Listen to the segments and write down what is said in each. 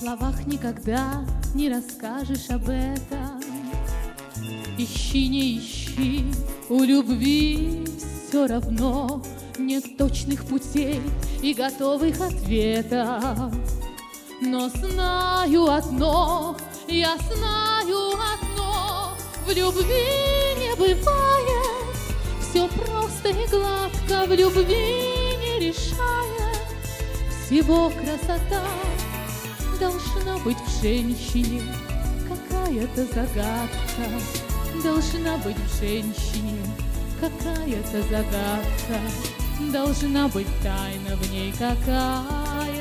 словах никогда не расскажешь об этом. Ищи, не ищи, у любви все равно нет точных путей и готовых ответов. Но знаю одно, я знаю одно, в любви не бывает все просто и гладко, в любви не решает всего красота. Должна быть в женщине какая-то загадка, должна быть в женщине какая-то загадка, должна быть тайна в ней какая-то.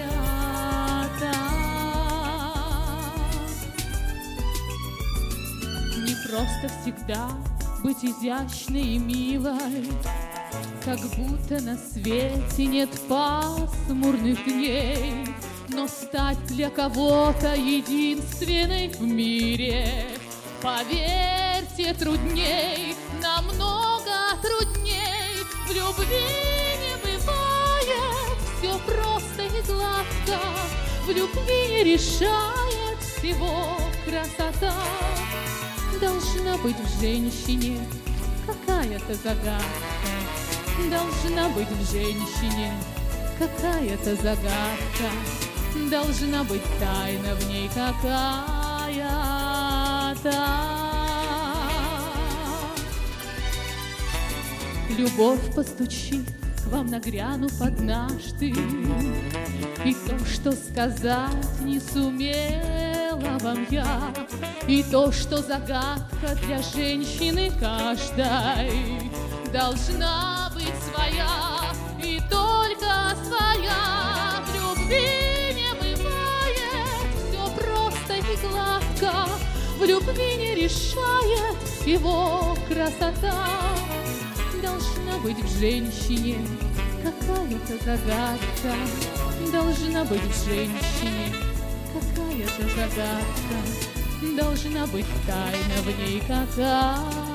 Не просто всегда быть изящной и милой, как будто на свете нет пасмурных дней, но стать для кого-то единственной в мире, поверьте, трудней, намного трудней. В любви не бывает все просто и гладко, в любви не решает всего красота. Должна быть в женщине какая-то загадка, должна быть в женщине какая-то загадка, должна быть тайна в ней какая-то. Любовь постучит к вам, нагрянув однажды, и то, что сказать не сумела вам я, и то, что загадка для женщины каждой должна быть своя, и только своя. В любви не бывает все просто и гладко, в любви не решает всего красота. Должна быть в женщине какая-то загадка, должна быть в женщине какая-то загадка, должна быть тайна в ней какая-то.